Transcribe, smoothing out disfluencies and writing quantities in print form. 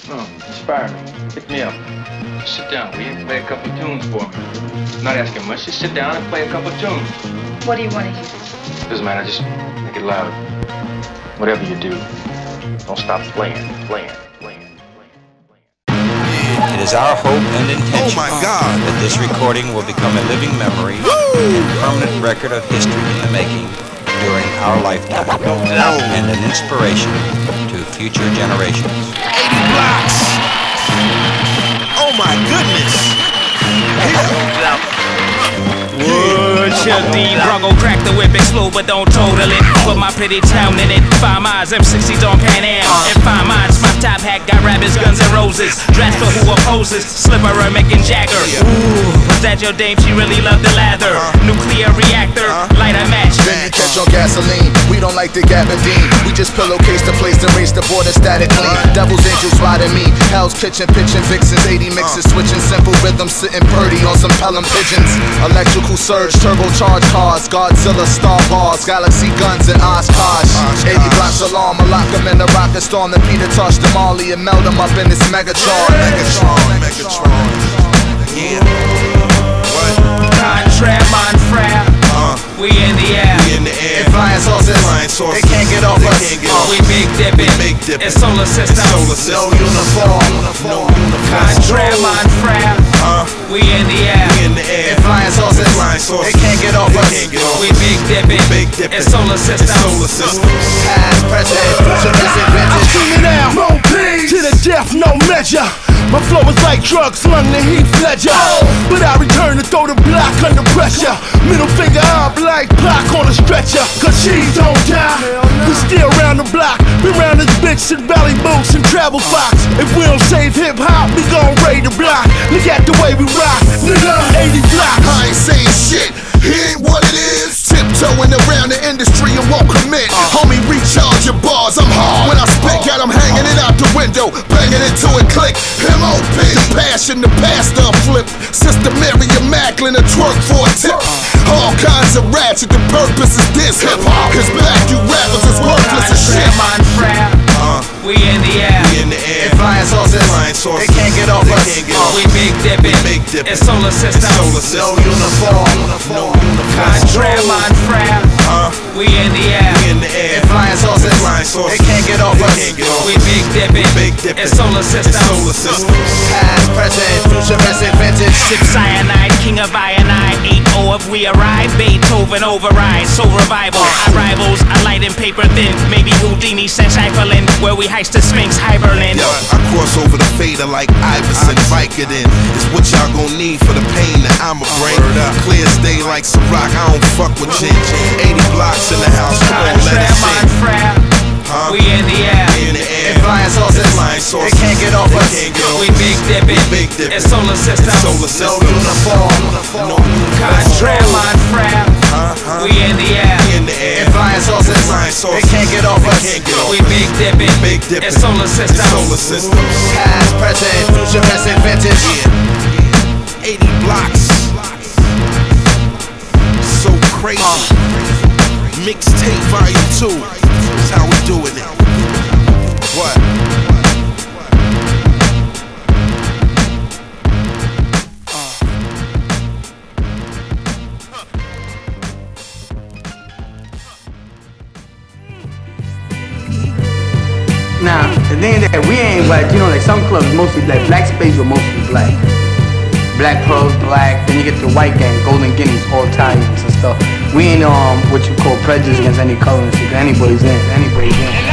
Oh, inspire me. Hit me up. Just sit down, will you? Play a couple tunes for me. I'm not asking much. Just sit down and play a couple tunes. What do you want to hear? Doesn't matter. Just make it loud. Whatever you do, don't stop playing. It is our hope and intention that this recording will become a living memory and permanent record of history in the making during our lifetime, and an inspiration to future generations. 80 blocks! Oh my goodness! Wood, Chuck D, Bronco, crack the whip, explode, but don't total it. Put my pretty town in it. 5 miles, M60s on Pan Am. And 5 miles, my top hat got rabbits, guns, and roses. Dress for who opposes, Slipper, Mick and Jagger. Ooh, was that your dame? She really loved the lather. Nuclear reactor, light a match. Then you catch on gasoline. We don't like the Gabardine. We just pillowcase the place to raise the border statically. Devil's angels riding me. Hell's kitchen, pitching vixens. 80 mixes, switching simple rhythms, sitting purdy on some Pelham pigeons. Electrical surge, turbocharged cars, Godzilla, Star Wars, Galaxy guns and Oshkosh. 80 blocks alarm, I lock them in the rocket storm. Then Peter touched them all, and meld them up in this Megatron. Megatron. Yeah. What? Contract, mon frère. We in the air. And flying saucers, they can't get off us. We big dipping. It's solar system. No uniform. Contract, mon frère. We in the air. And flying saucers, they can't get off us. We big dipping. It's solar system. Past, present, futuristic, I'm vintage. screaming out, no peace. To the death, no measure. My flow is like drugs slung to Heath Ledger. But I return to throw the block under pressure. Middle finger up like Pac on a stretcher. Cause she don't die. We still round the block. We round this bitch in Valley Boots and Travel Fox. If we don't save hip hop, we gon' raid the block. Look at the way we rock, nigga. 80 blocks. I ain't saying shit. He ain't what it is. Tiptoeing around the industry and won't commit. Homie, recharge your bars. I'm hard. When I spit, got 'em hanging it out the window, banging into it, click. MOP, the passion, the pastor flip. Sister Mary Macklin, a twerk for a tip. All kinds of ratchet. The purpose is this hip hop. Cause back you rappers is worthless as shit. Mon frère. We in the air. And flying saucers, they can't get off us. We big dipping. It's solar system. No uniform. Contract, mon frère. We in the air. And flying saucers, they can't get off us. We big dipping. It's solar system. Past, present, futuristic, vintage. Sip cyanide, king of ionide. 8-0 if we arrive. Beethoven override. Soul revival. Our rivals are light and paper thin. Maybe Houdini sent Cypherlin. Where we heist the Sphinx, Hiberlin. Yo, I cross over the fader like Iverson, Vicodin. It's what y'all gon' need for the pain that I'ma bring. Clear as day like Ciroc, I don't fuck with ginge. 80 blocks in the house, come on, let it Contract, mon sing. frère. We in the air. And flying saucers, they can't get off us. We big dipping. It's solar system. No uniform. Contract, mon frère. We in the air. And flying saucers, they can't get off us. We big dipping. It's solar system. Past, present, futuristic, vintage. 80 blocks. So crazy. Mixtape volume 2. That's how we doing it. What? Now, the thing is that we ain't like, you know, like some clubs mostly black. Black Spades were mostly black. Black Pearls, black. Then you get the white gang, Golden Guineas, all Italians and stuff. We ain't what you call prejudice against any color and shit. Anybody's in.